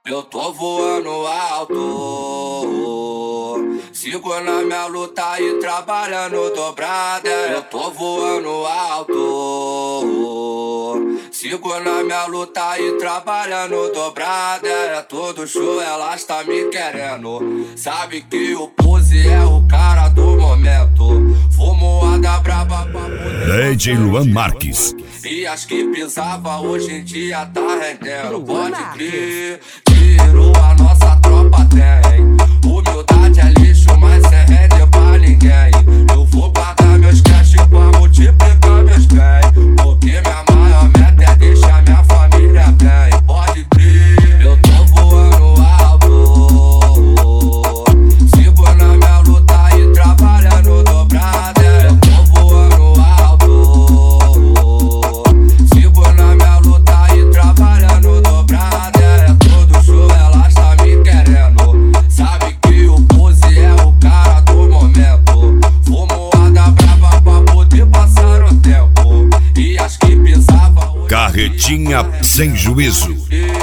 Eu tô voando alto, sigo na minha luta e trabalhando dobrada. Eu tô voando alto, sigo na minha luta e trabalhando dobrada. É todo show, elas tá me querendo. Sabe que o Pose é o cara do momento. Fumoada braba pra poder. DJ Luan Marques. E as que pisava hoje em dia tá rendendo. Pode crer, tirou a nossa tropa tem. Humildade é lixo, mas cê rende pra ninguém. Eu vou guardar meus cash pra multiplicar meus bens, porque minha maior meta é deixar minha família bem. Pode crer, eu tô voando alto, sigo na minha luta e trabalhando dobrada. Eu tô voando alto, sigo na minha luta e trabalhando dobrada. É todo show, elas tá me querendo. Sabe que o Pose é o cara do momento. Fumoada brava pra poder passar o tempo. E as que pisava hoje Carretinha sem juízo.